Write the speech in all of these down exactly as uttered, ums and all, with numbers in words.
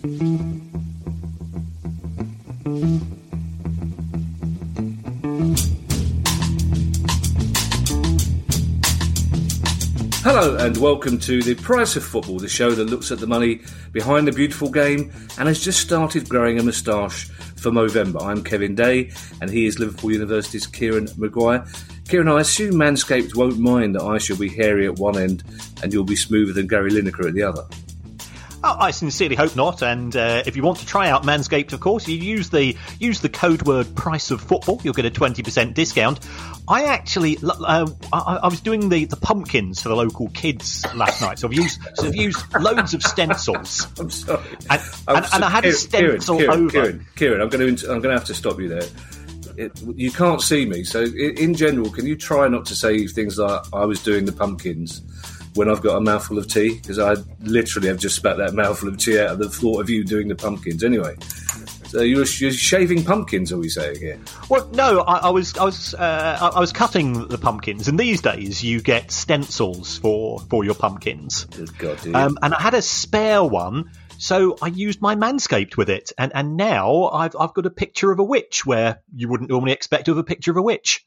Hello and welcome to The Price of Football, the show that looks at the money behind the beautiful game and has just started growing a moustache for Movember. I'm Kevin Day and he is Liverpool University's Kieran Maguire. Kieran, I assume Manscaped won't mind that I shall be hairy at one end and you'll be smoother than Gary Lineker at the other. Oh, I sincerely hope not. And uh, if you want to try out Manscaped, of course, you use the use the code word price of football. You'll get a twenty percent discount. I actually, uh, I, I was doing the, the pumpkins for the local kids last night, so I've used so I've used loads of stencils. I'm sorry, and, I'm and, so, and I had Kieran, a stencil Kieran, over. Kieran, Kieran, I'm going to I'm going to have to stop you there. It, you can't see me, so in, in general, can you try not to say things like I was doing the pumpkins when I've got a mouthful of tea? Because I literally have just spat that mouthful of tea out of the thought of you doing the pumpkins. Anyway, so you're, you're shaving pumpkins, are we saying here? Well, no, I, I was I was uh, I, I was cutting the pumpkins, and these days you get stencils for, for your pumpkins. Good God, dude. Um, and I had a spare one, so I used my Manscaped with it, and and now I've I've got a picture of a witch where you wouldn't normally expect to have a picture of a witch.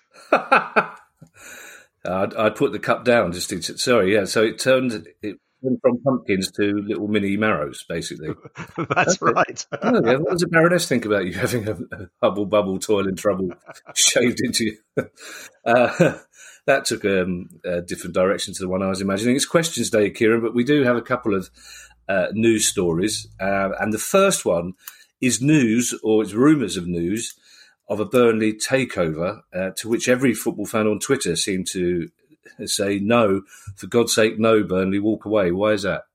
I'd, I'd put the cup down just to, sorry, yeah. So it turned it went from pumpkins to little mini marrows, basically. That's right. Oh, yeah. What does the Baroness think about you having a, a hubble bubble toil and trouble shaved into you? Uh, that took um, a different direction to the one I was imagining. It's questions day, Kieran, but we do have a couple of uh, news stories, uh, and the first one is news, or it's rumours of news, of a Burnley takeover, uh, to which every football fan on Twitter seemed to say, no, for God's sake, no, Burnley, walk away. Why is that?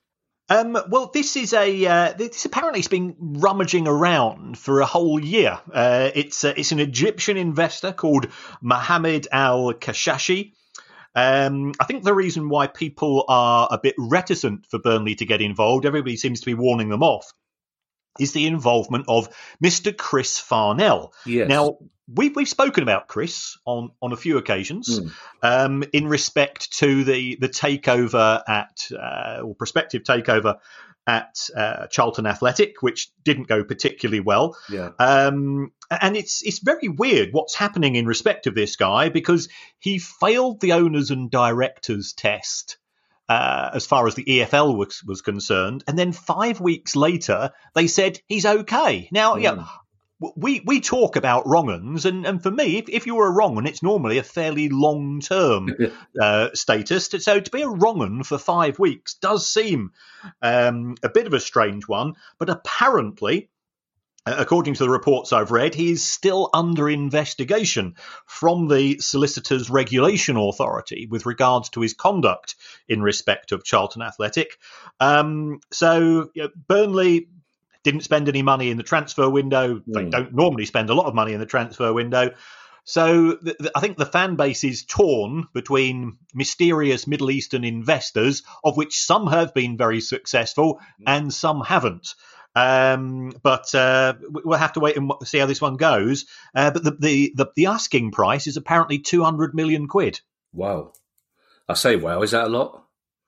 Um, well, this is a uh, this apparently has been rummaging around for a whole year. Uh, it's uh, it's an Egyptian investor called Mohammed Al Kashashi. Um, I think the reason why people are a bit reticent for Burnley to get involved, everybody seems to be warning them off, is the involvement of Mister Chris Farnell. Yes. Now, we've, we've spoken about Chris on, on a few occasions mm. um, in respect to the, the takeover at, uh, or prospective takeover at uh, Charlton Athletic, which didn't go particularly well. Yeah. Um, and it's it's very weird what's happening in respect of this guy, because he failed the owners and directors test Uh, as far as the E F L was, was concerned. And then five weeks later, they said he's okay. Now, mm. yeah, we we talk about wrong-uns, and, and for me, if, if you were a wrong-un, it's normally a fairly long-term uh, status. So to be a wrong-un for five weeks does seem um, a bit of a strange one, but apparently, according to the reports I've read, he is still under investigation from the Solicitors Regulation Authority with regards to his conduct in respect of Charlton Athletic. Um, so you know, Burnley didn't spend any money in the transfer window. Mm. They don't normally spend a lot of money in the transfer window. So th- th- I think the fan base is torn between mysterious Middle Eastern investors, of which some have been very successful mm. and some haven't. Um, but uh, we'll have to wait and see how this one goes. Uh, but the, the, the, the asking price is apparently two hundred million quid. Wow. I say wow, is that a lot?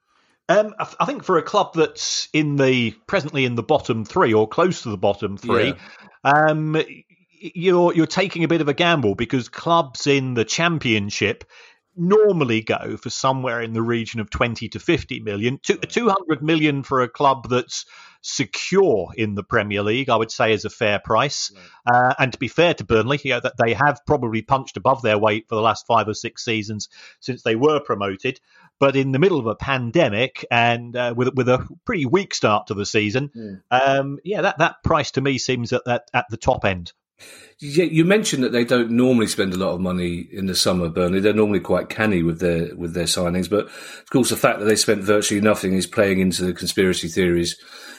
Um, I, I think for a club that's in the presently in the bottom three or close to the bottom three, yeah. um, you're you're taking a bit of a gamble, because clubs in the Championship normally go for somewhere in the region of twenty to fifty million. Two, two hundred million for a club that's secure in the Premier League, I would say, is a fair price. Right. Uh, and to be fair to Burnley, you know, that they have probably punched above their weight for the last five or six seasons since they were promoted. But in the middle of a pandemic and uh, with with a pretty weak start to the season, mm. um, yeah, that, that price to me seems at, at at the top end. Yeah, you mentioned that they don't normally spend a lot of money in the summer, Burnley. They're normally quite canny with their with their signings, but of course the fact that they spent virtually nothing is playing into the conspiracy theories.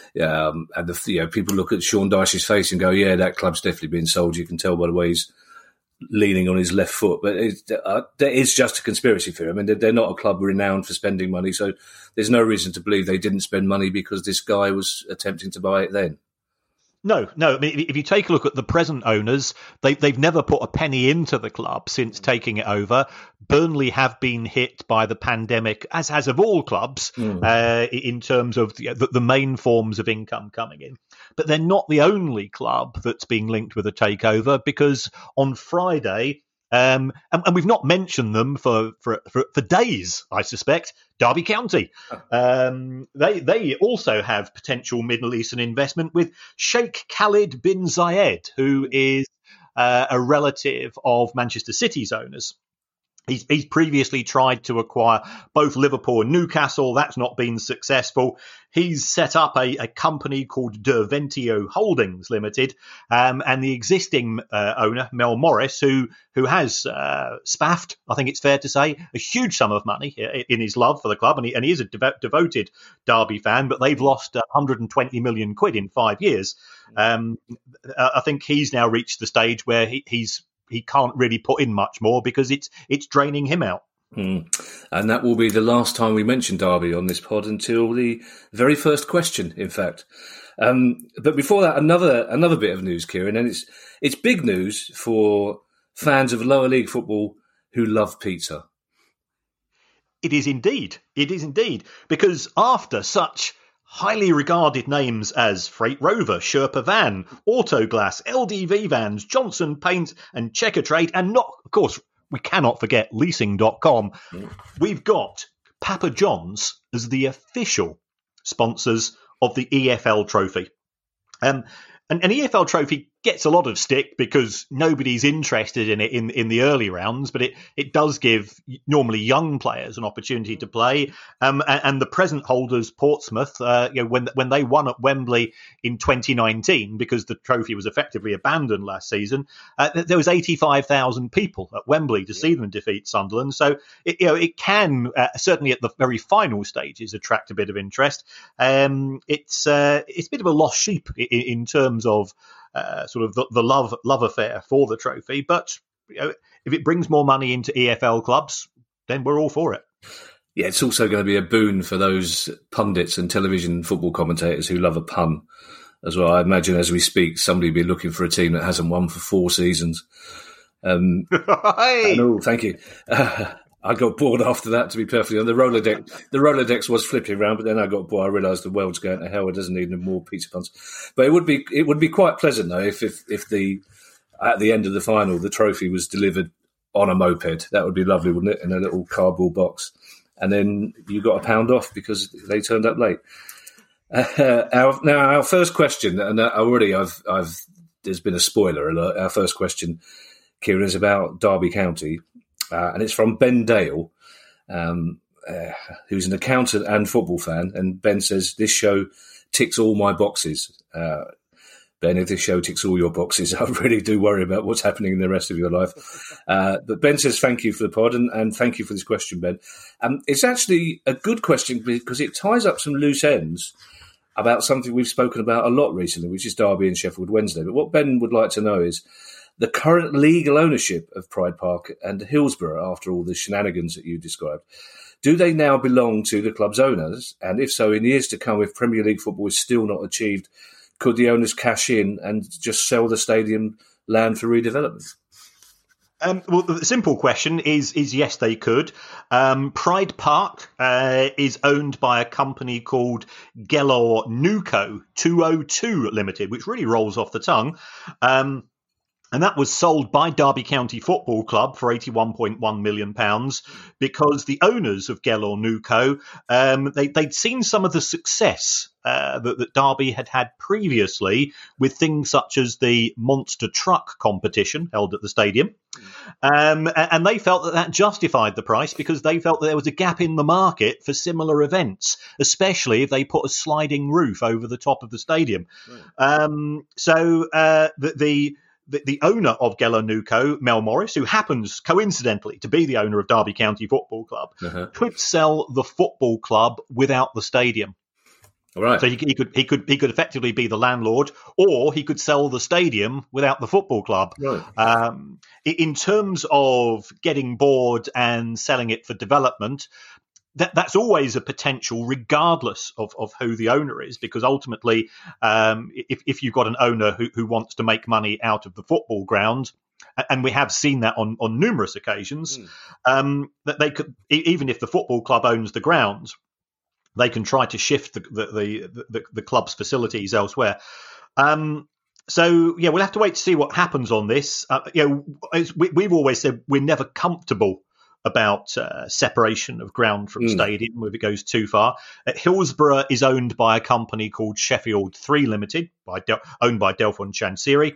Um, and the, you know, people look at Sean Dyche's face and go, "Yeah, that club's definitely been sold." You can tell by the way he's leaning on his left foot, but it, uh, there is just a conspiracy theory. I mean, they're, they're not a club renowned for spending money, so there's no reason to believe they didn't spend money because this guy was attempting to buy it then. No, no. I mean, if you take a look at the present owners, they, they've never put a penny into the club since taking it over. Burnley have been hit by the pandemic, as has of all clubs, mm. uh, in terms of the, the main forms of income coming in. But they're not the only club that's being linked with a takeover, because on Friday, Um, and, and we've not mentioned them for, for, for, for days, I suspect, Derby County. Um, they they also have potential Middle Eastern investment with Sheikh Khalid bin Zayed, who is uh, a relative of Manchester City's owners. He's, he's previously tried to acquire both Liverpool and Newcastle. That's not been successful. He's set up a, a company called Derventio Holdings Limited, um, and the existing uh, owner, Mel Morris, who who has uh, spaffed, I think it's fair to say, a huge sum of money in his love for the club, and he, and he is a devo- devoted Derby fan, but they've lost one hundred twenty million quid in five years. Um, I think he's now reached the stage where he, he's he can't really put in much more because it's it's draining him out. Mm. And that will be the last time we mention Derby on this pod until the very first question, in fact. Um, but before that, another another bit of news, Kieran, and it's it's big news for fans of lower league football who love pizza. It is indeed. It is indeed. Because after such highly regarded names as Freight Rover, Sherpa Van, Autoglass, L D V Vans, Johnson Paint and Checkatrade, and not, of course, we cannot forget leasing dot com. Mm. We've got Papa John's as the official sponsors of the E F L Trophy. Um, and an E F L Trophy gets a lot of stick because nobody's interested in it in, in the early rounds, but it, it does give normally young players an opportunity to play. Um, and, and the present holders, Portsmouth, uh, you know, when when they won at Wembley in twenty nineteen, because the trophy was effectively abandoned last season, uh, there was eighty-five thousand people at Wembley to see them defeat Sunderland. So it, you know, it can uh, certainly at the very final stages attract a bit of interest. Um, it's uh, it's a bit of a lost sheep in, in terms of Uh, sort of the, the love love affair for the trophy, but you know, if it brings more money into E F L clubs, then we're all for it. Yeah, it's also going to be a boon for those pundits and television football commentators who love a pun as well. I imagine as we speak, somebody will be looking for a team that hasn't won for four seasons. Um, hey! Oh, thank you. Uh, I got bored after that, to be perfectly honest. The Rolodex, the Rolodex was flipping around, but then I got bored. I realised the world's going to hell. It doesn't need any more pizza puns. But it would be it would be quite pleasant though if if, if the at the end of the final the trophy was delivered on a moped. That would be lovely, wouldn't it? In a little cardboard box, and then you got a pound off because they turned up late. Uh, our, now our first question, and already I've I've there's been a spoiler alert. Our first question, Kieran, is about Derby County. Uh, and it's from Ben Dale, um, uh, who's an accountant and football fan. And Ben says, this show ticks all my boxes. Uh, Ben, if this show ticks all your boxes, I really do worry about what's happening in the rest of your life. Uh, but Ben says, thank you for the pod, and, and thank you for this question, Ben. Um, it's actually a good question because it ties up some loose ends about something we've spoken about a lot recently, which is Derby and Sheffield Wednesday. But what Ben would like to know is, the current legal ownership of Pride Park and Hillsborough, after all the shenanigans that you described, do they now belong to the club's owners? And if so, in years to come, if Premier League football is still not achieved, could the owners cash in and just sell the stadium land for redevelopment? Um, well, the simple question is, is yes, they could. Um, Pride Park uh, is owned by a company called Gelor Nuco two oh two Limited, which really rolls off the tongue. Um, And that was sold by Derby County Football Club for eighty-one point one million pounds because the owners of Gelor Nuco, um, they, they'd seen some of the success uh, that, that Derby had had previously with things such as the monster truck competition held at the stadium. Um, and they felt that that justified the price because they felt that there was a gap in the market for similar events, especially if they put a sliding roof over the top of the stadium. Right. Um, so uh, the... the The, the owner of Gelor Nuco, Mel Morris, who happens coincidentally to be the owner of Derby County Football Club, uh-huh. could sell the football club without the stadium. All right. So he, he could he could he could effectively be the landlord, or he could sell the stadium without the football club. Right. Um, in terms of getting bored and selling it for development, that that's always a potential, regardless of, of who the owner is, because ultimately, um, if, if you've got an owner who, who wants to make money out of the football ground, and we have seen that on, on numerous occasions, mm. um, that they could, even if the football club owns the ground, they can try to shift the the, the, the, the club's facilities elsewhere. Um, so, yeah, we'll have to wait to see what happens on this. Uh, you know, as we, we've always said we're never comfortable about uh, separation of ground from mm. stadium if it goes too far. Uh, Hillsborough is owned by a company called Sheffield three Limited, by Del- owned by Delphine Chansiri.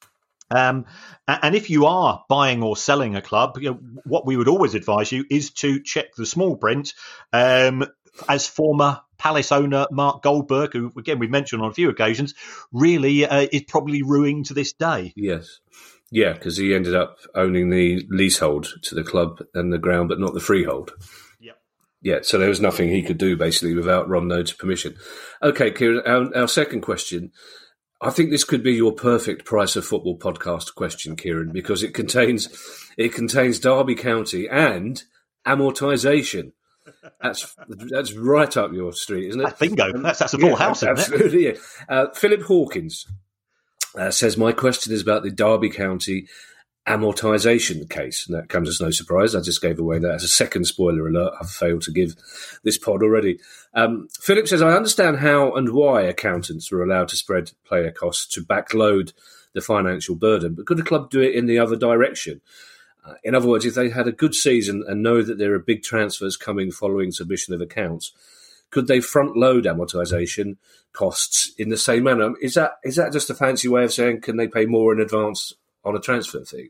Um, and if you are buying or selling a club, you know, what we would always advise you is to check the small print. Um, as former Palace owner Mark Goldberg, who, again, we've mentioned on a few occasions, really uh, is probably ruining to this day. Yes. Yeah, because he ended up owning the leasehold to the club and the ground, but not the freehold. Yeah. Yeah, so there was nothing he could do, basically, without Ron Node's permission. Okay, Kieran, our, our second question. I think this could be your perfect Price of Football podcast question, Kieran, because it contains it contains Derby County and amortisation. That's that's right up your street, isn't it? Bingo. That's, that's a full yeah, house, isn't absolutely, it? Yeah. Uh, Philip Hawkins uh, says, my question is about the Derby County amortisation case. And that comes as no surprise. I just gave away that as a second spoiler alert. I've failed to give this pod already. Um, Philip says, I understand how and why accountants were allowed to spread player costs to backload the financial burden, but could a club do it in the other direction? Uh, in other words, if they had a good season and know that there are big transfers coming following submission of accounts, could they front load amortisation costs in the same manner? Is that is that just a fancy way of saying can they pay more in advance on a transfer fee?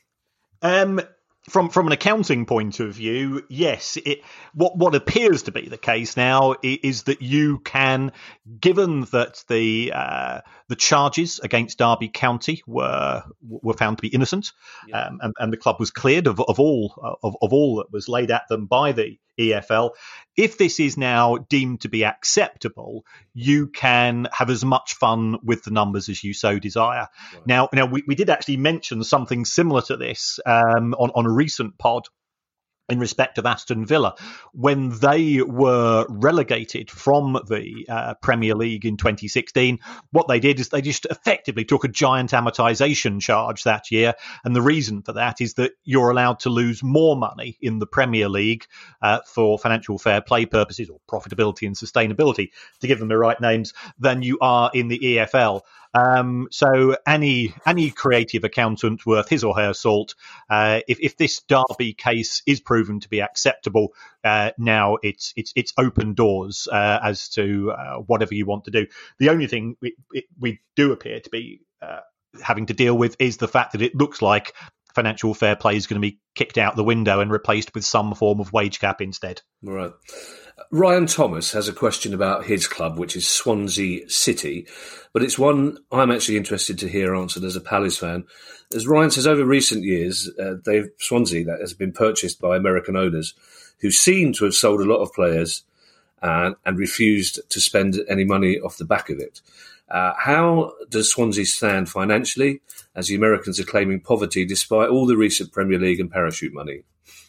Um, from from an accounting point of view, yes. It, what what appears to be the case now is that you can, given that the uh, the charges against Derby County were were found to be innocent, yeah. um, and, and the club was cleared of, of all of, of all that was laid at them by the E F L. If this is now deemed to be acceptable, you can have as much fun with the numbers as you so desire. Right. Now, now we, we did actually mention something similar to this um, on, on a recent pod in respect of Aston Villa, when they were relegated from the uh, Premier League in twenty sixteen. What they did is they just effectively took a giant amortisation charge that year. And the reason for that is that you're allowed to lose more money in the Premier League uh, for financial fair play purposes or profitability and sustainability, to give them the right names, than you are in the E F L. Um, so any any creative accountant worth his or her salt, uh, if, if this Derby case is proven to be acceptable, uh, now it's it's it's open doors uh, as to uh, whatever you want to do. The only thing we, it, we do appear to be uh, having to deal with is the fact that it looks like financial fair play is going to be kicked out the window and replaced with some form of wage cap instead. Right. Ryan Thomas has a question about his club, which is Swansea City, but it's one I'm actually interested to hear answered as a Palace fan. As Ryan says, over recent years, uh, they've, Swansea that has been purchased by American owners who seem to have sold a lot of players and, and refused to spend any money off the back of it. Uh, how does Swansea stand financially, as the Americans are claiming poverty despite all the recent Premier League and parachute money?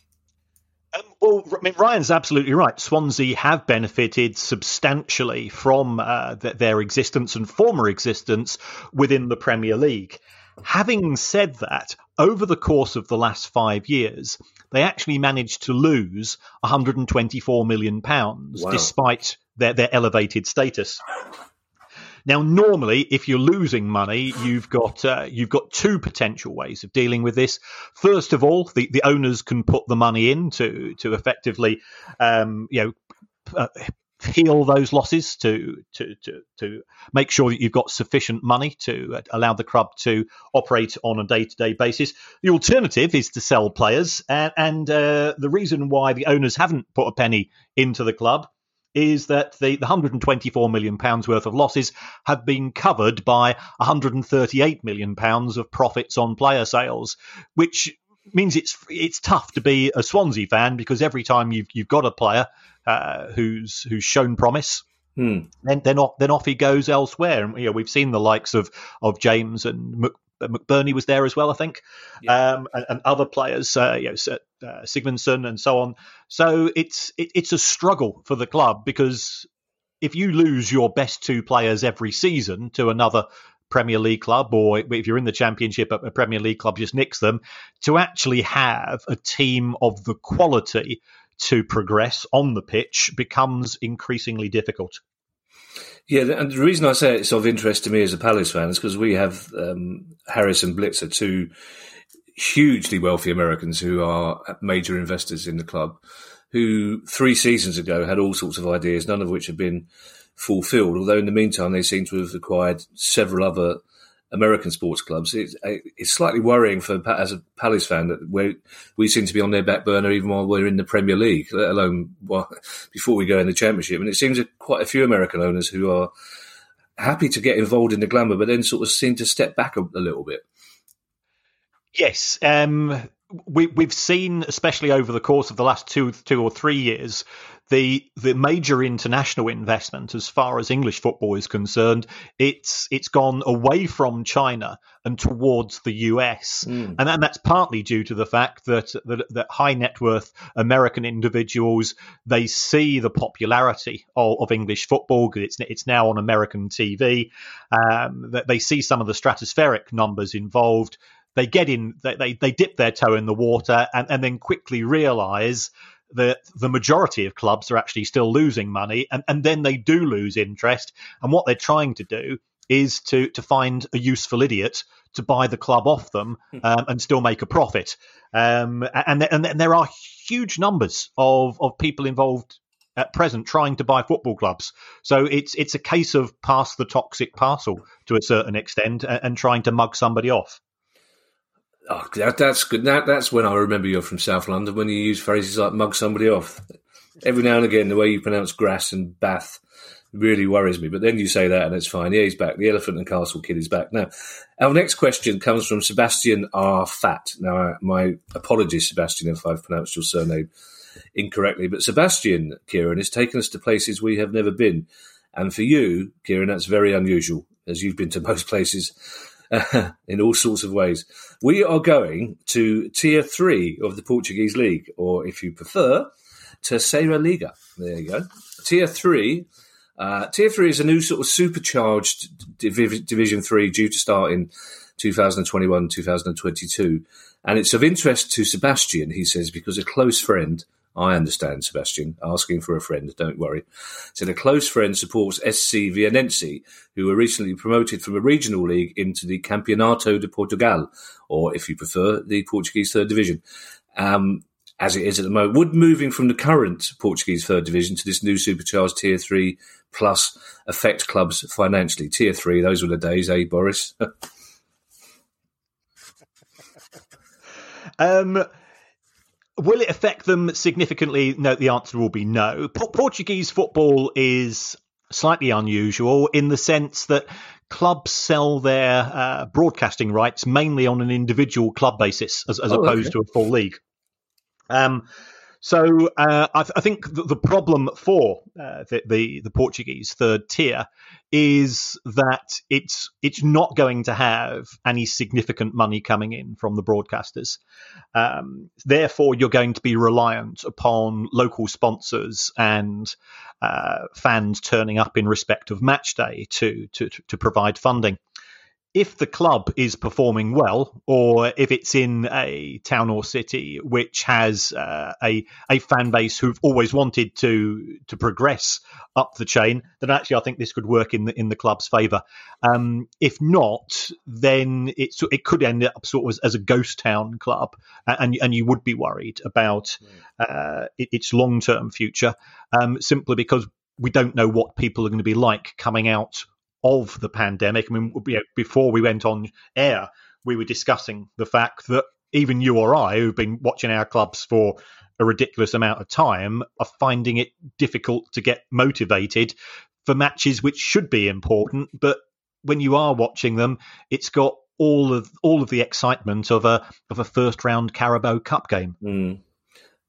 Um, well, I mean, Ryan's absolutely right. Swansea have benefited substantially from uh, th- their existence and former existence within the Premier League. Having said that, over the course of the last five years, they actually managed to lose one hundred twenty-four million pounds, wow, despite their, their elevated status. Now, normally, if you're losing money, you've got uh, you've got two potential ways of dealing with this. First of all, the, the owners can put the money in to to effectively, um, you know, uh, heal those losses, to to to to make sure that you've got sufficient money to allow the club to operate on a day-to-day basis. The alternative is to sell players, and, and uh, the reason why the owners haven't put a penny into the club is that the, the one hundred twenty-four million pounds worth of losses have been covered by one hundred thirty-eight million pounds of profits on player sales, which means it's it's tough to be a Swansea fan, because every time you've you've got a player uh, who's who's shown promise, hmm. then then off, then off he goes elsewhere. And you know, we've seen the likes of of James and Mc, McBurney was there as well, I think, Yeah. um, and, and other players, uh, you know, uh, Sigmundsson and so on. So it's it, it's a struggle for the club, because if you lose your best two players every season to another Premier League club, or if you're in the Championship, a Premier League club just nicks them, to actually have a team of the quality to progress on the pitch becomes increasingly difficult. Yeah, and the reason I say it's of interest to me as a Palace fan is because we have um, Harris and Blitzer, two hugely wealthy Americans who are major investors in the club, who three seasons ago had all sorts of ideas, none of which have been fulfilled, although in the meantime they seem to have acquired several other American sports clubs. It's, it's slightly worrying for as a Palace fan that we we seem to be on their back burner even while we're in the Premier League, let alone well, before we go in the Championship. And it seems that quite a few American owners who are happy to get involved in the glamour, but then sort of seem to step back a, a little bit. Yes, um, we, we've seen, especially over the course of the last two, two or three years, the the major international investment, as far as English football is concerned, it's it's gone away from China and towards the U S, mm. and, and that's partly due to the fact that, that that high net worth American individuals, they see the popularity of, of English football because it's it's now on American T V. Um, that they see some of the stratospheric numbers involved. They get in, they, they they dip their toe in the water, and, and then quickly realise that the majority of clubs are actually still losing money, and, and then they do lose interest. And what they're trying to do is to to find a useful idiot to buy the club off them um, and still make a profit. Um, and, and, and there are huge numbers of, of people involved at present trying to buy football clubs. So it's it's a case of pass the toxic parcel to a certain extent and, and trying to mug somebody off. Oh, that, that's good. That, that's when I remember you're from South London, when you use phrases like mug somebody off. Every now and again, the way you pronounce grass and bath really worries me. But then you say that and it's fine. Yeah, he's back. The Elephant and Castle kid is back. Now, our next question comes from Sebastian R. Fat. Now, my apologies, Sebastian, if I've pronounced your surname incorrectly. But Sebastian, Kieran, has taken us to places we have never been. And for you, Kieran, that's very unusual, as you've been to most places Uh, in all sorts of ways. We are going to Tier three of the Portuguese League, or if you prefer, Terceira Liga. There you go. Tier three. Uh, Tier three is a new sort of supercharged Div- Division three due to start in two thousand twenty-one, two thousand twenty-two. And it's of interest to Sebastian, he says, because a close friend, I understand, Sebastian, asking for a friend, don't worry. Said a close friend supports S C Vianense, who were recently promoted from a regional league into the Campeonato de Portugal, or if you prefer, the Portuguese Third Division. Um, as it is at the moment, would moving from the current Portuguese Third Division to this new supercharged Tier three plus affect clubs financially? Tier three, those were the days, eh, Boris? um... Will it affect them significantly? No, the answer will be no. P- Portuguese football is slightly unusual in the sense that clubs sell their uh, broadcasting rights mainly on an individual club basis as, as oh, opposed okay. to a full league. Um, so uh, I, th- I think the, the problem for uh, the, the, the Portuguese third tier is that it's it's not going to have any significant money coming in from the broadcasters. Um, therefore, you're going to be reliant upon local sponsors and uh, fans turning up in respect of match day to to, to provide funding. If the club is performing well, or if it's in a town or city which has uh, a a fan base who've always wanted to to progress up the chain, then actually I think this could work in the in the club's favour. Um, if not, then it it could end up sort of as, as a ghost town club, and and you would be worried about uh, its long term future, um, simply because we don't know what people are going to be like coming out of the pandemic. I mean, before we went on air, we were discussing the fact that even you or I, who've been watching our clubs for a ridiculous amount of time, are finding it difficult to get motivated for matches which should be important. But when you are watching them, it's got all of all of the excitement of a of a first round Carabao Cup game. Mm.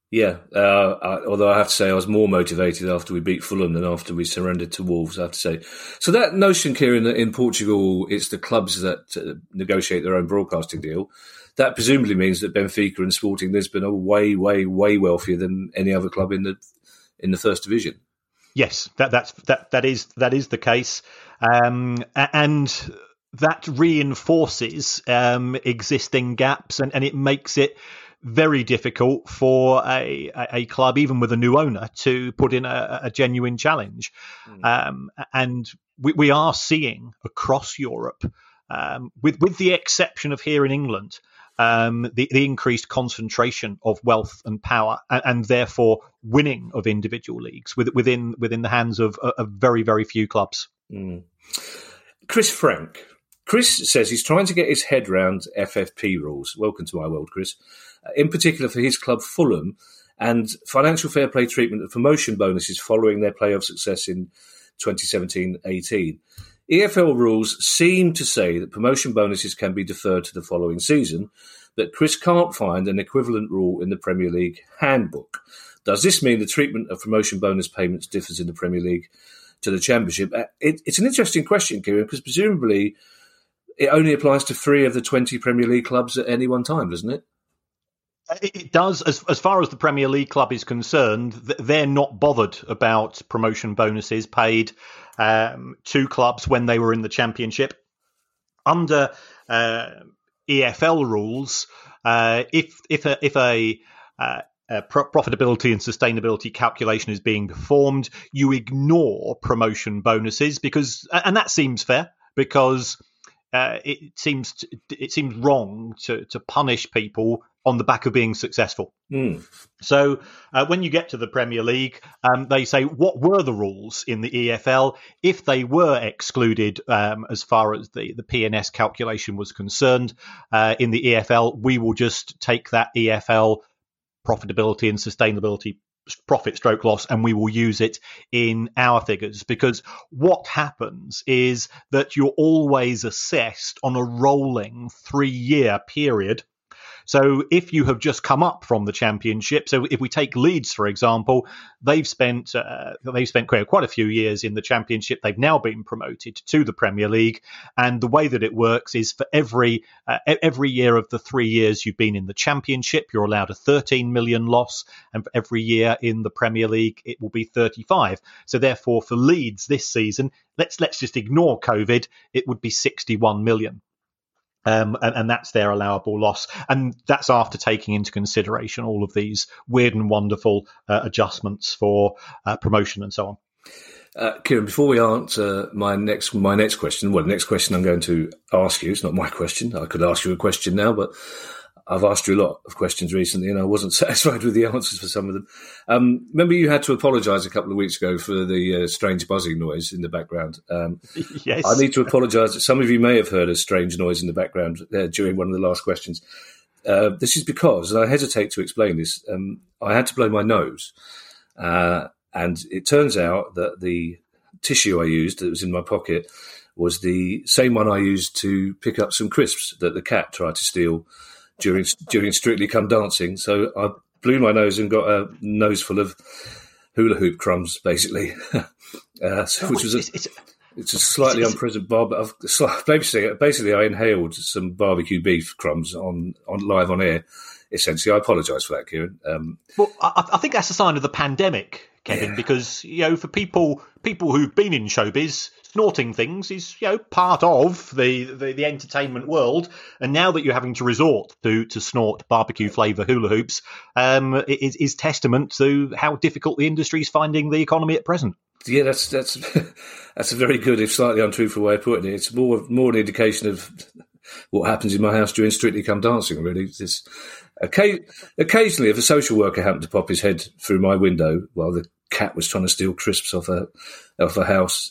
Yeah, uh, I, although I have to say I was more motivated after we beat Fulham than after we surrendered to Wolves, I have to say. So that notion, Kieran, that in Portugal it's the clubs that uh, negotiate their own broadcasting deal, that presumably means that Benfica and Sporting Lisbon are way, way, way wealthier than any other club in the in the First Division. Yes, that that's that that is that is the case, um, and that reinforces um, existing gaps, and, and it makes it very difficult for a, a, a club, even with a new owner, to put in a, a genuine challenge. Mm. Um, and we, we are seeing across Europe, um, with with the exception of here in England, um, the, the increased concentration of wealth and power, and, and therefore winning of individual leagues with, within within the hands of, of very, very few clubs. Mm. Chris Frank. Chris says he's trying to get his head round F F P rules. Welcome to my world, Chris. In particular for his club Fulham, and financial fair play treatment of promotion bonuses following their playoff success in twenty seventeen eighteen. E F L rules seem to say that promotion bonuses can be deferred to the following season, but Chris can't find an equivalent rule in the Premier League handbook. Does this mean the treatment of promotion bonus payments differs in the Premier League to the Championship? It, it's an interesting question, Kieran, because presumably it only applies to three of the twenty Premier League clubs at any one time, doesn't it? It does. As, as far as the Premier League club is concerned, they're not bothered about promotion bonuses paid um, to clubs when they were in the Championship. Under uh, E F L rules, uh, if if a, if a, uh, a profitability and sustainability calculation is being performed, you ignore promotion bonuses because, and that seems fair because uh, it seems to, it seems wrong to to punish people on the back of being successful. Mm. So uh, when you get to the Premier League, um, they say, what were the rules in the E F L? If they were excluded um, as far as the, the P N S calculation was concerned uh, in the E F L, we will just take that E F L profitability and sustainability profit stroke loss and we will use it in our figures, because what happens is that you're always assessed on a rolling three-year period. So if you have just come up from the Championship, so if we take Leeds, for example, they've spent uh, they've spent quite, quite a few years in the Championship. They've now been promoted to the Premier League. And the way that it works is for every uh, every year of the three years you've been in the Championship, you're allowed a thirteen million loss. And for every year in the Premier League, it will be thirty-five. So therefore, for Leeds this season, let's let's just ignore COVID, it would be sixty-one million. Um, and, and that's their allowable loss. And that's after taking into consideration all of these weird and wonderful uh, adjustments for uh, promotion and so on. Uh, Kieran, before we answer my next my next question, well, the next question I'm going to ask you, it's not my question. I could ask you a question now, but I've asked you a lot of questions recently and I wasn't satisfied with the answers for some of them. Um, remember you had to apologise a couple of weeks ago for the uh, strange buzzing noise in the background. Um, yes. I need to apologise. Some of you may have heard a strange noise in the background uh, during one of the last questions. Uh, this is because, and I hesitate to explain this, um, I had to blow my nose. Uh, and it turns out that the tissue I used that was in my pocket was the same one I used to pick up some crisps that the cat tried to steal during during Strictly Come Dancing. So I blew my nose and got a nose full of hula hoop crumbs, basically, uh, so, which was a, it's, it's a slightly unpleasant bar. But basically, basically, I inhaled some barbecue beef crumbs on, on live on air. Essentially, I apologise for that, Kieran. Um, well, I, I think that's a sign of the pandemic, Kevin, yeah. Because you know, for people people who've been in showbiz, snorting things is, you know, part of the, the, the entertainment world. And now that you're having to resort to to snort barbecue flavour hula hoops, um, is, is testament to how difficult the industry is finding the economy at present. Yeah, that's that's that's a very good, if slightly untruthful way of putting it. It's more more an indication of what happens in my house during Strictly Come Dancing, really. It's, occasionally, if a social worker happened to pop his head through my window while the cat was trying to steal crisps off a off a house,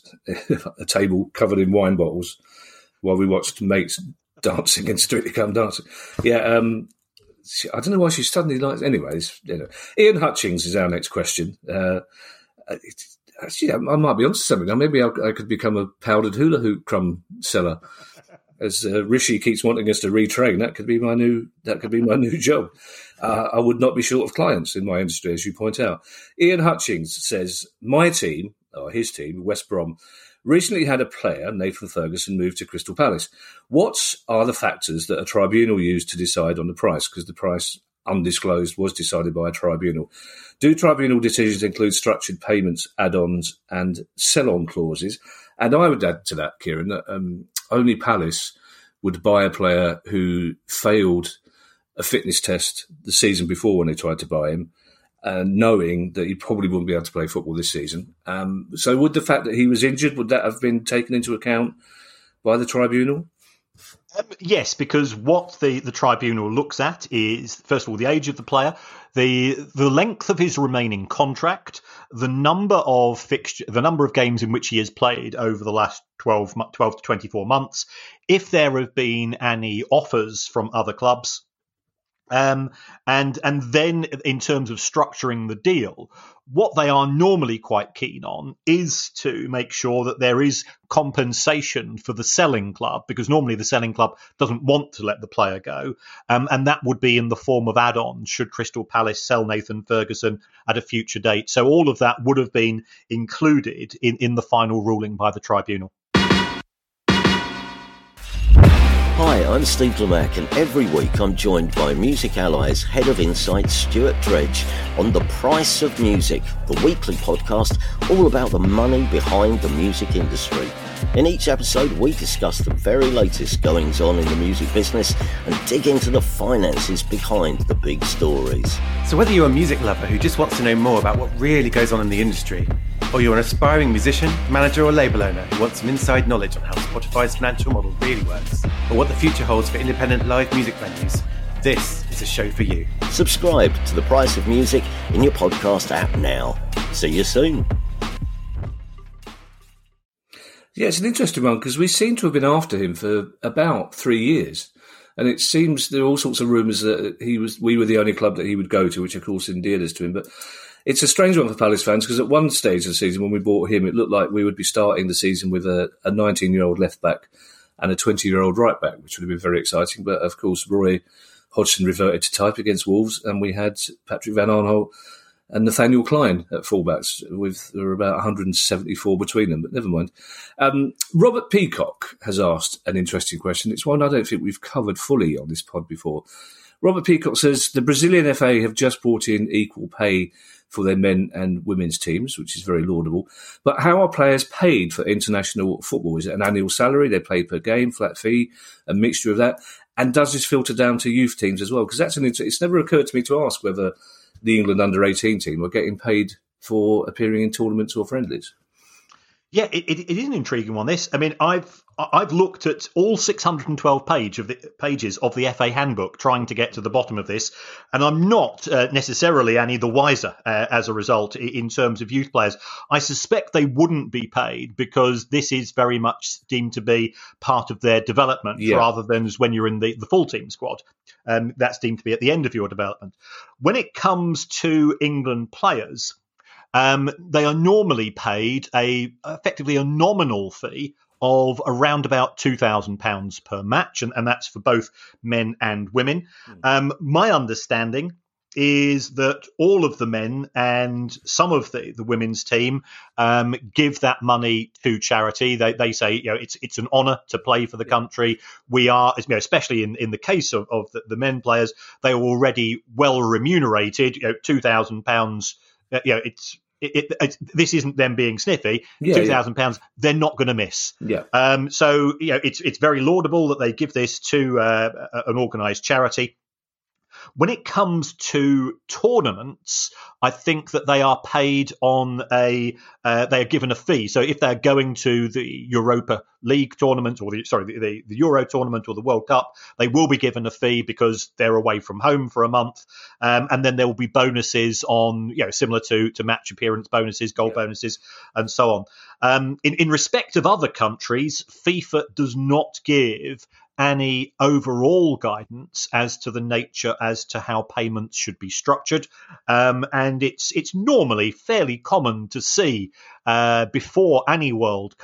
a table covered in wine bottles, while we watched mates dancing in Strictly Come Dancing. Yeah, um, I don't know why she suddenly likes. Anyways, you know, Ian Hutchings is our next question. Uh, it, actually, I might be onto something. Maybe I, I could become a powdered hula hoop crumb seller. as uh, Rishi keeps wanting us to retrain, that could be my new that could be my new job. Uh, I would not be short of clients in my industry, as you point out. Ian Hutchings says, my team, or his team, West Brom, recently had a player, Nathan Ferguson, move to Crystal Palace. What are the factors that a tribunal used to decide on the price? Because the price, undisclosed, was decided by a tribunal. Do tribunal decisions include structured payments, add-ons and sell-on clauses? And I would add to that, Kieran, that um, only Palace would buy a player who failed a fitness test the season before when they tried to buy him, uh, knowing that he probably wouldn't be able to play football this season. Um, so would the fact that he was injured, would that have been taken into account by the tribunal? Um, yes, because what the, the tribunal looks at is, first of all, the age of the player, the the length of his remaining contract, the number of fixture, the number of games in which he has played over the last twelve, twelve to twenty-four months, if there have been any offers from other clubs. Um, and and then in terms of structuring the deal, what they are normally quite keen on is to make sure that there is compensation for the selling club, because normally the selling club doesn't want to let the player go. Um, and that would be in the form of add-ons should Crystal Palace sell Nathan Ferguson at a future date. So all of that would have been included in, in the final ruling by the tribunal. Hi, I'm Steve Lamack, and every week I'm joined by Music Ally's Head of Insight, Stuart Dredge, on The Price of Music, the weekly podcast all about the money behind the music industry. In each episode, we discuss the very latest goings-on in the music business and dig into the finances behind the big stories. So whether you're a music lover who just wants to know more about what really goes on in the industry, or you're an aspiring musician, manager or label owner who wants some inside knowledge on how Spotify's financial model really works, or what the future holds for independent live music venues, this is a show for you. Subscribe to The Price of Music in your podcast app now. See you soon. Yeah, it's an interesting one because we seem to have been after him for about three years. And it seems there are all sorts of rumours that he was, we were the only club that he would go to, which of course endeared us to him. But it's a strange one for Palace fans because at one stage of the season when we bought him, it looked like we would be starting the season with a, a nineteen-year-old left-back and a twenty-year-old right-back, which would have been very exciting. But of course, Roy Hodgson reverted to type against Wolves, and we had Patrick Van Aanholt and Nathaniel Klein at fullbacks, with there were about one hundred seventy-four between them, but never mind. Um, Robert Peacock has asked an interesting question. It's one I don't think we've covered fully on this pod before. Robert Peacock says, the Brazilian F A have just brought in equal pay for their men and women's teams, which is very laudable. But how are players paid for international football? Is it an annual salary? They play per game, flat fee, a mixture of that? And does this filter down to youth teams as well? Because that's an inter- it's never occurred to me to ask whether the England under eighteen team are getting paid for appearing in tournaments or friendlies. Yeah, it, it, it is an intriguing one, this. I mean, I've I've looked at all six hundred twelve page of the, pages of the F A handbook trying to get to the bottom of this, and I'm not uh, necessarily any the wiser uh, as a result in terms of youth players. I suspect they wouldn't be paid because this is very much deemed to be part of their development yeah. rather than as when you're in the, the full team squad. Um, that's deemed to be at the end of your development. When it comes to England players, Um, they are normally paid a effectively a nominal fee of around about two thousand pounds per match, and, and that's for both men and women. Mm. Um, my understanding is that all of the men and some of the, the women's team um, give that money to charity. They, they say, you know, it's it's an honour to play for the country. We are, you know, especially in, in the case of, of the, the men players, they are already well remunerated. You know, two thousand pounds. Uh, you know, it's It, it, it, this isn't them being sniffy. Yeah, Two thousand yeah. pounds, they're not going to miss. Yeah. Um. So you know, it's it's very laudable that they give this to uh, an organised charity. When it comes to tournaments, I think that they are paid on a uh, they are given a fee. So if they're going to the Europa League tournament or the sorry the, the Euro tournament or the World Cup, they will be given a fee because they're away from home for a month, um, and then there will be bonuses on you know similar to to match appearance bonuses, goal yeah. bonuses, and so on. Um, in in respect of other countries, FIFA does not give any overall guidance as to the nature as to how payments should be structured, um, and it's it's normally fairly common to see uh, before any World Cup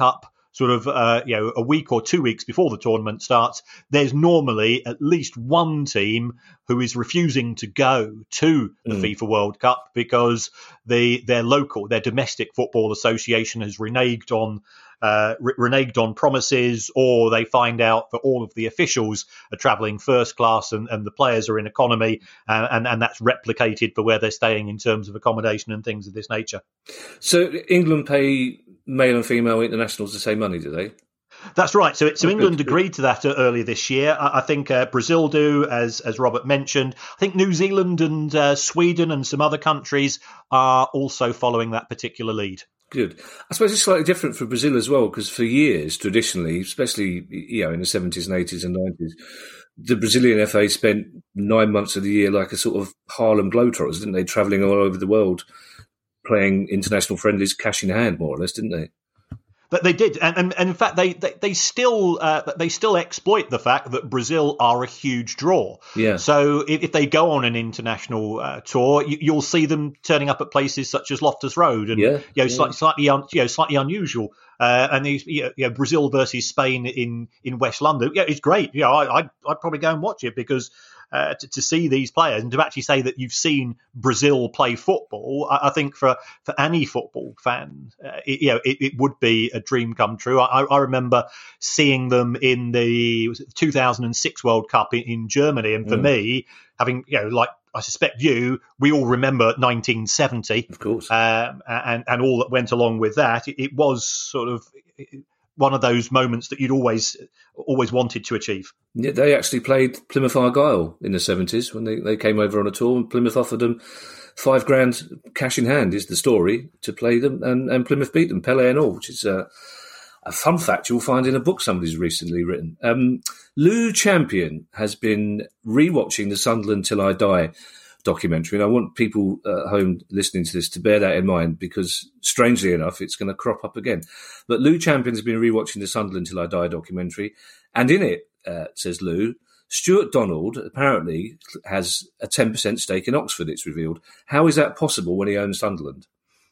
sort of uh, you know a week or two weeks before the tournament starts, there's normally at least one team who is refusing to go to the mm. FIFA World Cup because the their local, their domestic football association has reneged on uh, re- reneged on promises, or they find out that all of the officials are travelling first class and, and the players are in economy, uh, and and that's replicated for where they're staying in terms of accommodation and things of this nature. So England pay male and female internationals the same money, do they? That's right. So, so England agreed to that earlier this year. I, I think uh, Brazil do, as as Robert mentioned. I think New Zealand and uh, Sweden and some other countries are also following that particular lead. Good. I suppose it's slightly different for Brazil as well, because for years, traditionally, especially you know in the seventies and eighties and nineties, the Brazilian F A spent nine months of the year like a sort of Harlem Globetrotters, didn't they? Travelling all over the world, playing international friendlies, cash in hand, more or less, didn't they? But they did, and, and, and in fact, they they, they still uh, they still exploit the fact that Brazil are a huge draw. Yeah. So if, if they go on an international uh, tour, you, you'll see them turning up at places such as Loftus Road, and yeah, you know, yeah. slightly slightly un, you know slightly unusual. Uh, and these, you know, Brazil versus Spain in, in West London, yeah, it's great. You know, I, I'd I'd probably go and watch it because. Uh, to, to see these players and to actually say that you've seen Brazil play football, I, I think for, for any football fan, uh, it, you know, it, it would be a dream come true. I, I remember seeing them in the was it the two thousand six World Cup in, in Germany, and for mm. me, having you know, like I suspect you, we all remember nineteen seventy, of course, um, and and all that went along with that. It, it was sort of. It, one of those moments that you'd always always wanted to achieve. Yeah, they actually played Plymouth Argyle in the seventies when they, they came over on a tour, and Plymouth offered them five grand cash in hand, is the story, to play them, and, and Plymouth beat them, Pelé and all, which is a, a fun fact you'll find in a book somebody's recently written. Um, Lou Champion has been rewatching the Sunderland Till I Die documentary, and I want people at home listening to this to bear that in mind, because strangely enough it's going to crop up again. But Lou Champion has been rewatching the Sunderland Till I Die documentary, and in it, uh, says Lou, Stuart Donald apparently has a ten percent stake in Oxford, it's revealed. How is that possible when he owns Sunderland?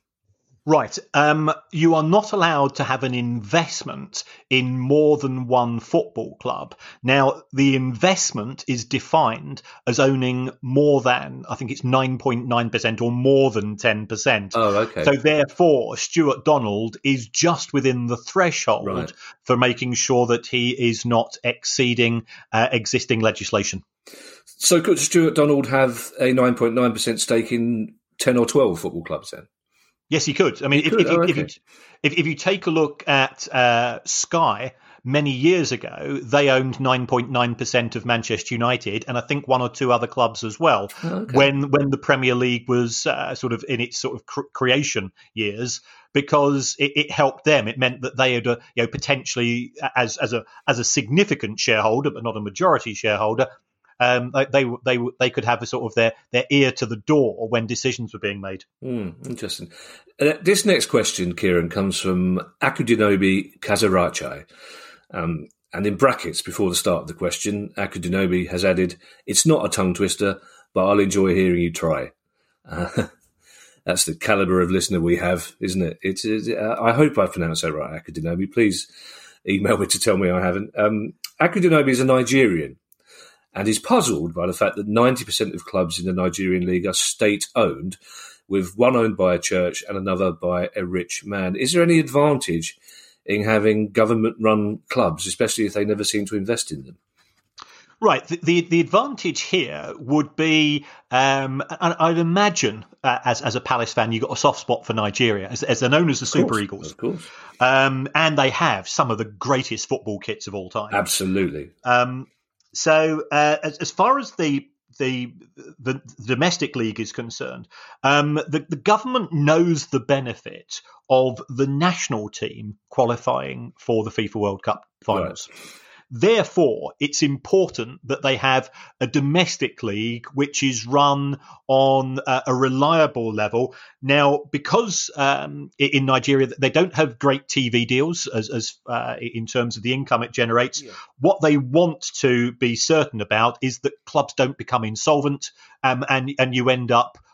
Right. Um, you are not allowed to have an investment in more than one football club. Now, the investment is defined as owning more than, I think it's nine point nine percent or more than ten percent. Oh, okay. So therefore, Stuart Donald is just within the threshold right. for making sure that he is not exceeding uh, existing legislation. So could Stuart Donald have a nine point nine percent stake in ten or twelve football clubs then? Yes, he could. I mean, if, could. if, you, oh, okay. if, you, if, if you take a look at uh, Sky, many years ago, they owned nine point nine percent of Manchester United, and I think one or two other clubs as well. Oh, okay. When when the Premier League was uh, sort of in its sort of cr- creation years, because it, it helped them. It meant that they had, uh, you know, potentially as as a as a significant shareholder, but not a majority shareholder. Um, they they they could have a sort of their, their ear to the door when decisions were being made. Mm, interesting. Uh, this next question, Kieran, comes from Akudinobi Kazarache. Um, and in brackets before the start of the question, Akudinobi has added, "It's not a tongue twister, but I'll enjoy hearing you try." Uh, that's the calibre of listener we have, isn't it? It's, it's, uh, I hope I've pronounced that right, Akudinobi. Please email me to tell me I haven't. Um, Akudinobi is a Nigerian, and is puzzled by the fact that ninety percent of clubs in the Nigerian league are state-owned, with one owned by a church and another by a rich man. Is there any advantage in having government-run clubs, especially if they never seem to invest in them? Right. The the, the advantage here would be, um, and I'd imagine, uh, as as a Palace fan, you've got a soft spot for Nigeria, as, as they're known as the Super course, Eagles. Of course. Um, and they have some of the greatest football kits of all time. Absolutely. Um, so uh, as, as far as the The, the domestic league is concerned, um, the, the government knows the benefit of the national team qualifying for the FIFA World Cup finals. Right. Therefore, it's important that they have a domestic league which is run on a, a reliable level. Now, because um, in Nigeria they don't have great T V deals as, as uh, in terms of the income it generates, yeah. what they want to be certain about is that clubs don't become insolvent um, and, and you end up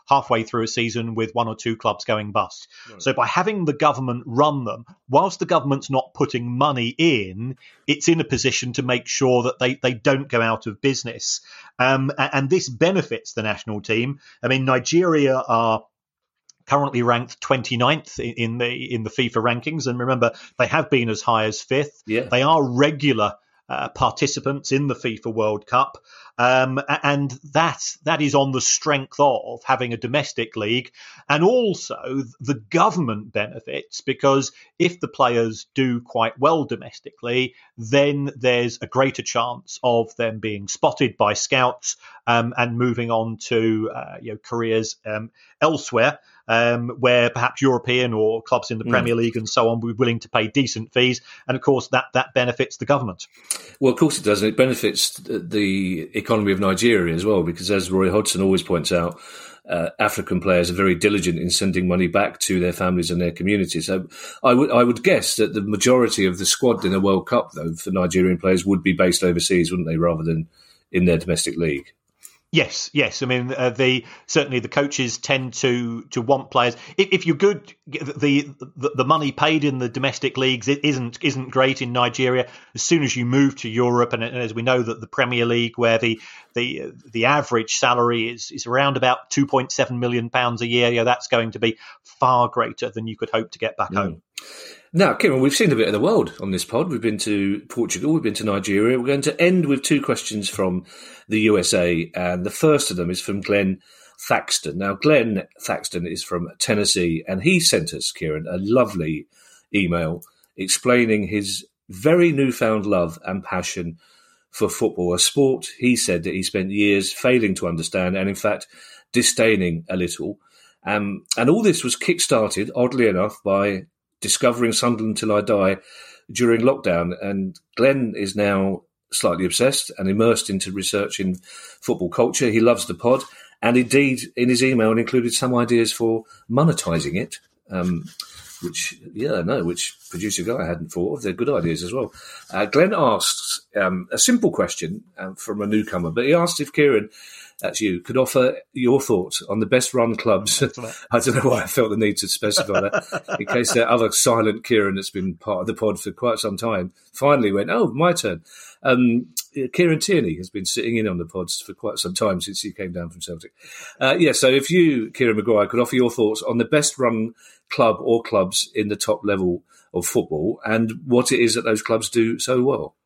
halfway through a season with one or two clubs going bust. Right. So by having the government run them, whilst the government's not putting money in, it's in a position to make sure that they, they don't go out of business. Um, and this benefits the national team. I mean, Nigeria are currently ranked twenty-ninth in the in the FIFA rankings, and remember, they have been as high as fifth. Yeah. They are regular uh, participants in the FIFA World Cup, um, and that that is on the strength of having a domestic league, and also the government benefits, because if the players do quite well domestically, then there's a greater chance of them being spotted by scouts um, and moving on to uh, you know careers um, elsewhere. Um, where perhaps European or clubs in the mm. Premier League and so on will be willing to pay decent fees. And, of course, that, that benefits the government. Well, of course it does. And it benefits the economy of Nigeria as well, because as Roy Hodgson always points out, uh, African players are very diligent in sending money back to their families and their communities. So I would I would guess that the majority of the squad in a World Cup, though, for Nigerian players would be based overseas, wouldn't they, rather than in their domestic league? Yes, yes. I mean, uh, the certainly the coaches tend to to want players. If, if you're good, the, the the money paid in the domestic leagues it isn't isn't great in Nigeria. As soon as you move to Europe, and, and as we know that the Premier League, where the the the average salary is is around about two point seven million pounds a year, yeah, that's going to be far greater than you could hope to get back mm. home. Now, Kieran, we've seen a bit of the world on this pod. We've been to Portugal, we've been to Nigeria. We're going to end with two questions from the U S A, and the first of them is from Glenn Thaxton. Now, Glenn Thaxton is from Tennessee, and he sent us, Kieran, a lovely email explaining his very newfound love and passion for football, a sport he said that he spent years failing to understand and, in fact, disdaining a little. Um, and all this was kick-started, oddly enough, by discovering Sunderland Till I Die during lockdown. And Glenn is now slightly obsessed and immersed into research in football culture. He loves the pod. And indeed, in his email, included some ideas for monetising it, um, which, yeah, no, which producer guy hadn't thought of. They're good ideas as well. Uh, Glenn asks um, a simple question um, from a newcomer, but he asked if Kieran, that's you, could offer your thoughts on the best run clubs. I don't know why I felt the need to specify that, in case that other silent Kieran that's been part of the pod for quite some time finally went, oh, my turn. Um, Kieran Tierney has been sitting in on the pods for quite some time since he came down from Celtic. Uh, yeah, so if you, Kieran Maguire, could offer your thoughts on the best run club or clubs in the top level of football and what it is that those clubs do so well.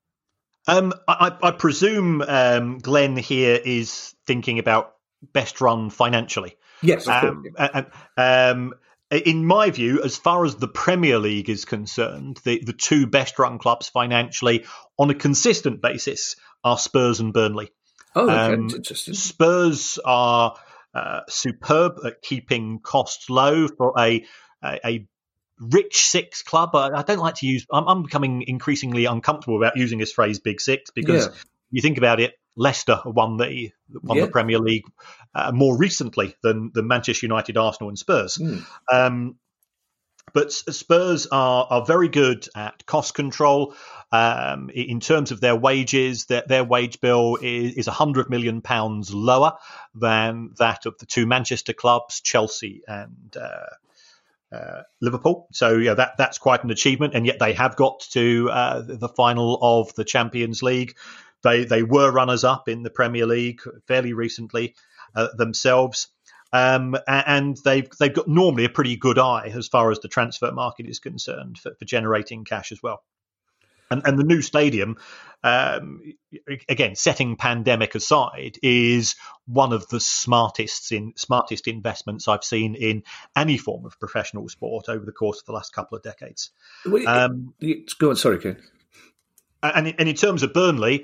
Um, I, I presume um, Glenn here is thinking about best run financially. Yes, of um, course. And, um, in my view, as far as the Premier League is concerned, the, the two best run clubs financially on a consistent basis are Spurs and Burnley. Oh, okay. Um, Interesting. Spurs are uh, superb at keeping costs low for a a, a rich six club. I don't like to use, I'm, I'm becoming increasingly uncomfortable about using this phrase big six, because yeah. you think about it, Leicester won the won yeah. the Premier League uh, more recently than, than Manchester United, Arsenal and Spurs. Mm. Um, but Spurs are, are very good at cost control. Um, in terms of their wages, their, their wage bill is, is one hundred million pounds lower than that of the two Manchester clubs, Chelsea and uh, Uh, Liverpool. So yeah, that that's quite an achievement, and yet they have got to uh, the final of the Champions League. They they were runners up in the Premier League fairly recently uh, themselves, um, and they've they've got normally a pretty good eye as far as the transfer market is concerned for, for generating cash as well. And, and the new stadium, um, again, setting pandemic aside, is one of the smartest in smartest investments I've seen in any form of professional sport over the course of the last couple of decades. Um, Go on, sorry, Ken. And, and in terms of Burnley,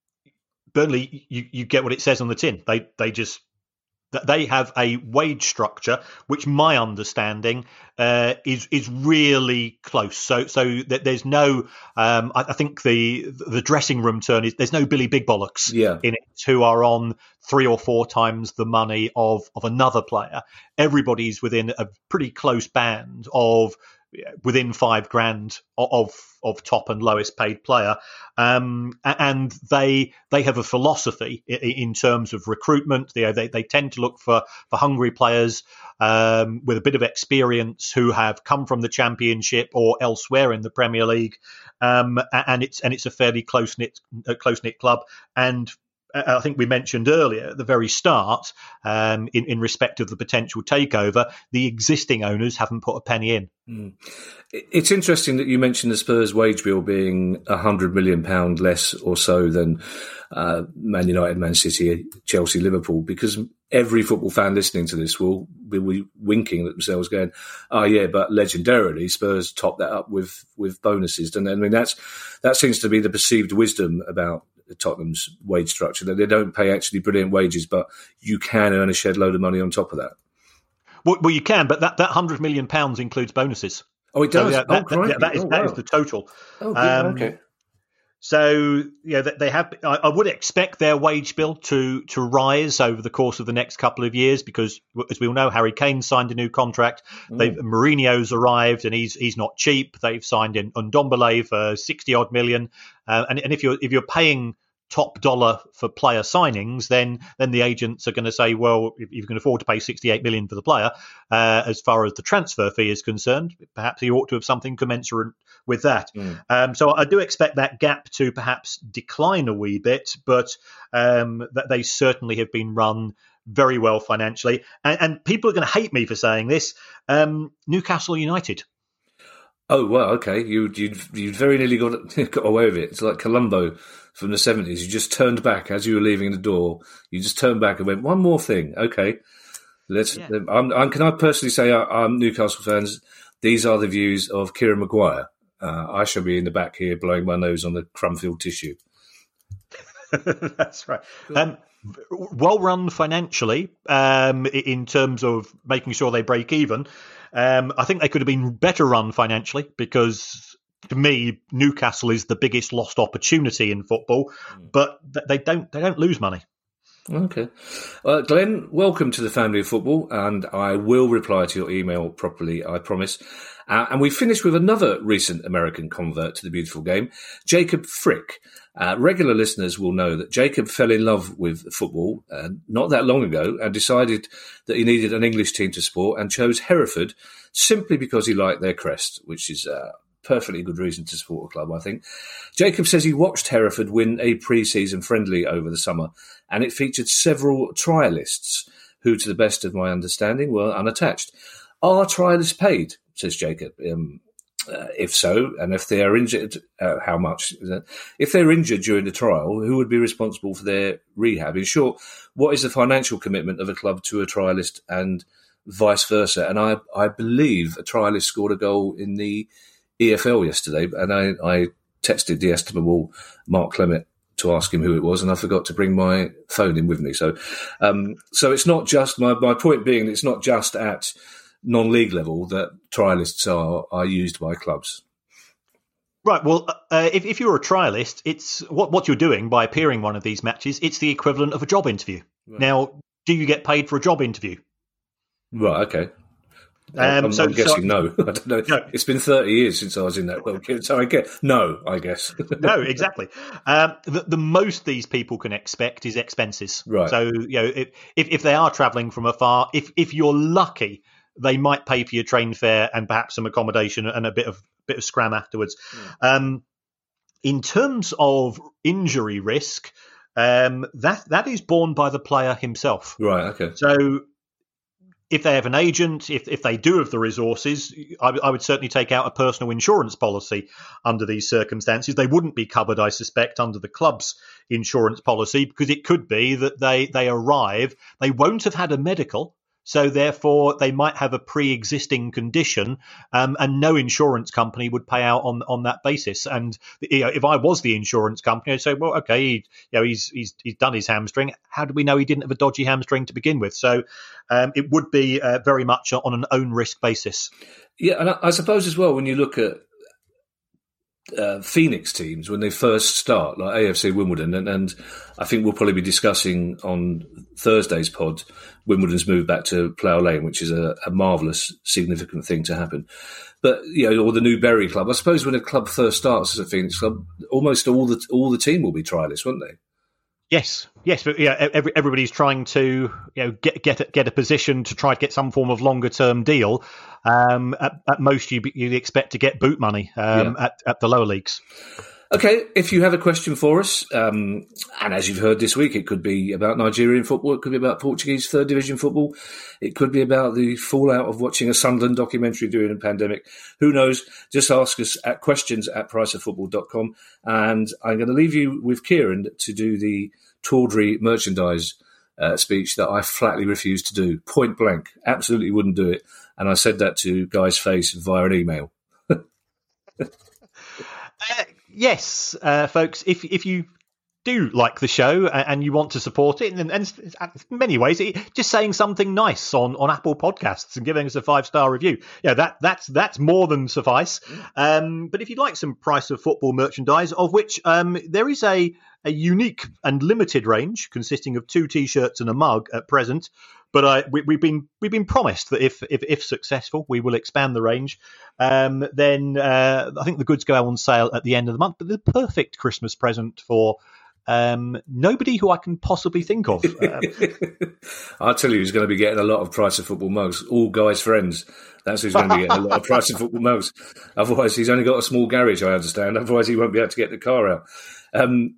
Burnley, you, you get what it says on the tin. They they just they have a wage structure which, my understanding, uh, is is really close. So so there's no, um, I, I think the the dressing room term is there's no Billy Big Bollocks yeah. in it who are on three or four times the money of of another player. Everybody's within a pretty close band of within five grand of of top and lowest paid player, um, and they they have a philosophy in terms of recruitment. They they, they tend to look for for hungry players um, with a bit of experience who have come from the Championship or elsewhere in the Premier League, um, and it's and it's a fairly close knit close knit club. And I think we mentioned earlier at the very start, um, in, in respect of the potential takeover, the existing owners haven't put a penny in. Mm. It's interesting that you mentioned the Spurs wage bill being one hundred million pounds less or so than uh, Man United, Man City, Chelsea, Liverpool, because every football fan listening to this will be winking at themselves going, oh, yeah, but legendarily, Spurs top that up with, with bonuses. And I mean, that's that seems to be the perceived wisdom about Tottenham's wage structure, that they don't pay actually brilliant wages, but you can earn a shed load of money on top of that. Well, well you can, but that, that one hundred million pounds includes bonuses. Oh, it does? So, yeah, that, oh, that, that, is, oh, that wow. is the total. Oh, good. Um, okay. So, yeah, they have. I, I would expect their wage bill to to rise over the course of the next couple of years because, as we all know, Harry Kane signed a new contract. Mm. They've Mourinho's arrived, and he's he's not cheap. They've signed in Ndombele for sixty odd million, uh, and and if you're if you're paying top dollar for player signings, then then the agents are going to say, well, if you can afford to pay sixty-eight million for the player, uh, as far as the transfer fee is concerned, perhaps he ought to have something commensurate with that. Mm. Um, so I do expect that gap to perhaps decline a wee bit, but um, that they certainly have been run very well financially. And, and people are going to hate me for saying this. Um, Newcastle United. Oh, well, okay. You you you very nearly got got away with it. It's like Columbo from the seventies. You just turned back as you were leaving the door. You just turned back and went, one more thing. Okay. Let's. Yeah. I'm, I'm, can I personally say I'm Newcastle fans? These are the views of Kieran Maguire. Uh, I shall be in the back here blowing my nose on the crumb-filled tissue. That's right. Um, well run financially, um, in terms of making sure they break even. Um, I think they could have been better run financially because, to me, Newcastle is the biggest lost opportunity in football. But they don't they don't lose money. Okay. Uh, Glenn, welcome to the family of football, and I will reply to your email properly, I promise. Uh, and we finish with another recent American convert to the beautiful game, Jacob Frick. Uh, regular listeners will know that Jacob fell in love with football uh, not that long ago and decided that he needed an English team to support and chose Hereford simply because he liked their crest, which is uh, perfectly good reason to support a club, I think. Jacob says he watched Hereford win a pre-season friendly over the summer, and it featured several trialists who, to the best of my understanding, were unattached. Are trialists paid, says Jacob? Um, uh, if so, and if they are injured, uh, how much? If they're injured during the trial, who would be responsible for their rehab? In short, what is the financial commitment of a club to a trialist and vice versa? And I, I believe a trialist scored a goal in the E F L yesterday, and I, I texted the estimable Mark Clement to ask him who it was, and I forgot to bring my phone in with me. So, um, so it's not just my my point being, it's not just at non-league level that trialists are are used by clubs. Right. Well, uh, if if you're a trialist, it's what what you're doing by appearing in one of these matches. It's the equivalent of a job interview. Right. Now, do you get paid for a job interview? Right. Okay. Um, I'm, so, I'm guessing so, no. I don't know. No. It's been thirty years since I was in that world, so I get no. I guess no. Exactly. Um, the, the most these people can expect is expenses. Right. So you know, if if, if they are travelling from afar, if if you're lucky, they might pay for your train fare and perhaps some accommodation and a bit of bit of scram afterwards. Yeah. Um, in terms of injury risk, um, that that is borne by the player himself. Right. Okay. So, if they have an agent, if if they do have the resources, I, I would certainly take out a personal insurance policy under these circumstances. They wouldn't be covered, I suspect, under the club's insurance policy because it could be that they, they arrive, they won't have had a medical, so therefore they might have a pre-existing condition, um, and no insurance company would pay out on on that basis. And you know, if I was the insurance company, I'd say, well, okay, he, you know, he's he's he's done his hamstring. How do we know he didn't have a dodgy hamstring to begin with? So um, it would be uh, very much on an own risk basis. Yeah, and I, I suppose as well when you look at uh, Phoenix teams when they first start, like A F C Wimbledon, and, and I think we'll probably be discussing on Thursday's pod Wimbledon's move back to Plough Lane, which is a, a marvellous, significant thing to happen. But, you know, or the New Bury Club. I suppose when a club first starts as a Phoenix club, almost all the all the team will be trialists, won't they? Yes, yes, but yeah, every, everybody's trying to you know get get a, get a position to try to get some form of longer term deal. Um, at, at most, you you expect to get boot money um, yeah. at at the lower leagues. Okay, if you have a question for us, um, and as you've heard this week, it could be about Nigerian football, it could be about Portuguese third division football, it could be about the fallout of watching a Sunderland documentary during a pandemic. Who knows? Just ask us at questions at price of football dot com, and I'm going to leave you with Kieran to do the tawdry merchandise uh, speech that I flatly refused to do, point blank, absolutely wouldn't do it, and I said that to Guy's face via an email. uh, yes, uh, folks, if if you do like the show and you want to support it, and, and in many ways, it, just saying something nice on, on Apple Podcasts and giving us a five star review, yeah, that that's that's more than suffice. Um, but if you'd like some Price of Football merchandise, of which um, there is a a unique and limited range consisting of two T-shirts and a mug at present. But I, we, we've been we've been promised that if if, if successful, we will expand the range. Um, then uh, I think the goods go on sale at the end of the month. But the perfect Christmas present for um, nobody who I can possibly think of. Um, I'll tell you who's going to be getting a lot of Price of Football mugs. All Guy's friends. That's who's going to be getting a lot of Price of Football mugs. Otherwise, he's only got a small garage, I understand. Otherwise, he won't be able to get the car out. Um,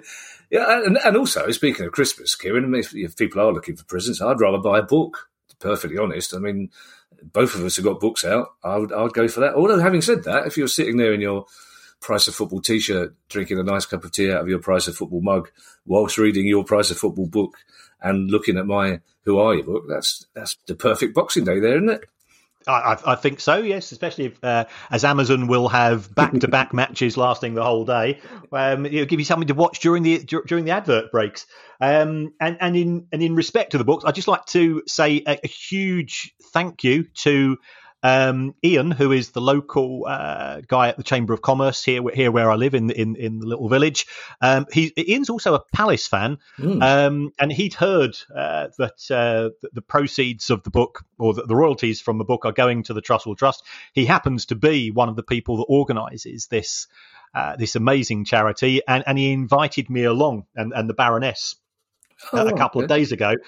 yeah, and, and also, speaking of Christmas, Kieran, if, if people are looking for presents, I'd rather buy a book, to be perfectly honest. I mean, both of us have got books out. I would, I would go for that. Although, having said that, if you're sitting there in your Price of Football T-shirt, drinking a nice cup of tea out of your Price of Football mug, whilst reading your Price of Football book and looking at my Who Are You book, that's that's the perfect Boxing Day there, isn't it? I, I think so, yes, especially if, uh, as Amazon will have back-to-back matches lasting the whole day. Um, it'll give you something to watch during the during the advert breaks. Um, and, and in and in respect to the books, I'd just like to say a, a huge thank you to um, Ian, who is the local uh, guy at the Chamber of Commerce here, here where I live in in, in the little village. Um, he, Ian's also a Palace fan, mm. um, and he'd heard uh, that uh, the proceeds of the book, or the, the royalties from the book, are going to the Trussell Trust. He happens to be one of the people that organises this uh, this amazing charity, and, and he invited me along, and, and the Baroness uh, oh, a couple okay. of days ago,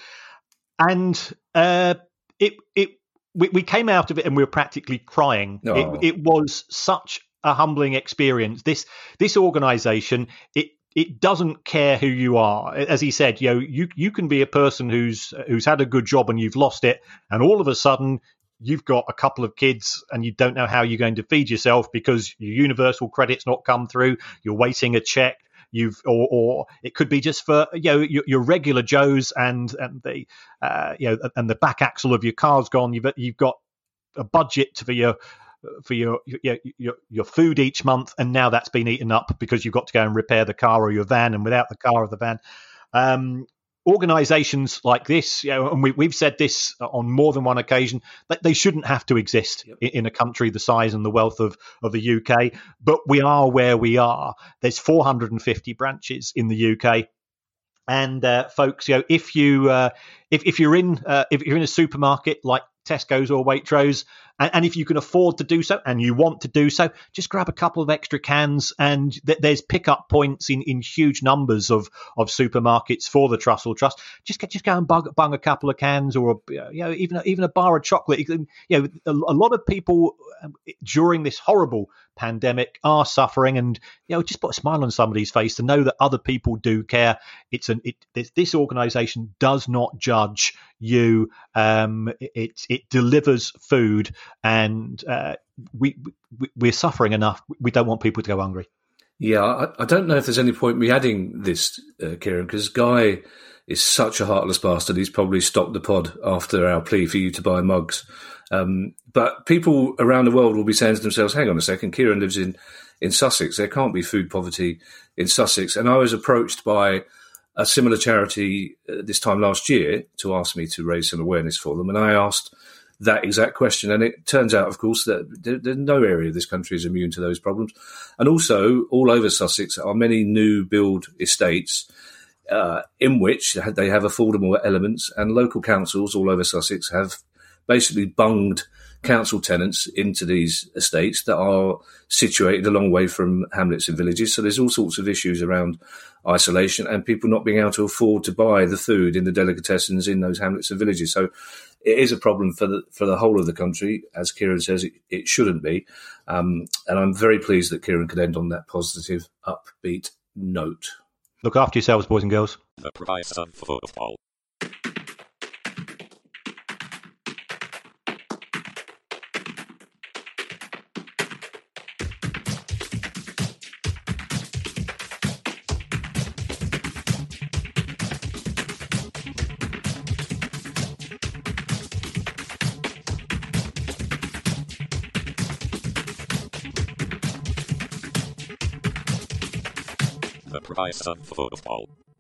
and uh, it it. We, we came out of it and we were practically crying. Oh. It, it was such a humbling experience. This this organisation, it it doesn't care who you are. As he said, you know, you you can be a person who's who's had a good job and you've lost it, and all of a sudden you've got a couple of kids and you don't know how you're going to feed yourself because your universal credit's not come through. You're waiting a check. You've, or, or it could be just for you know your, your regular Joes, and and the uh, you know and the back axle of your car's gone. You've you've got a budget for your for your your your, your food each month, and now that's been eaten up because you've got to go and repair the car or your van, and without the car or the van. Um, Organisations like this, you know, and we, we've said this on more than one occasion, that they shouldn't have to exist yep. in, in a country the size and the wealth of, of the U K. But we are where we are. There's four hundred fifty branches in the U K. And uh, folks, you know, if you uh, if if you're in uh, if you're in a supermarket like Tesco's or Waitrose, and, and if you can afford to do so and you want to do so, just grab a couple of extra cans, and th- there's pickup points in, in huge numbers of, of supermarkets for the Trussell Trust. Just get, just go and bung, bung a couple of cans, or a, you know even even a bar of chocolate. You know, a, a lot of people during this horrible pandemic are suffering, and you know just put a smile on somebody's face to know that other people do care. It's an it this, this organisation does not judge you. Um, it it delivers food, and uh, we, we we're suffering enough. We don't want people to go hungry. Yeah, I, I don't know if there's any point me adding this, uh, Kieran, because Guy is such a heartless bastard. He's probably stopped the pod after our plea for you to buy mugs. Um, but people around the world will be saying to themselves, hang on a second, Kieran lives in, in Sussex. There can't be food poverty in Sussex. And I was approached by a similar charity uh, this time last year to ask me to raise some awareness for them. And I asked that exact question. And it turns out, of course, that there, there, no area of this country is immune to those problems. And also, all over Sussex are many new build estates uh, in which they have affordable elements, and local councils all over Sussex have basically bunged council tenants into these estates that are situated a long way from hamlets and villages. So there's all sorts of issues around isolation and people not being able to afford to buy the food in the delicatessens in those hamlets and villages. So it is a problem for the for the whole of the country. As Kieran says, it, it shouldn't be. Um, and I'm very pleased that Kieran could end on that positive, upbeat note. Look after yourselves, boys and girls. The price of football. The price of football.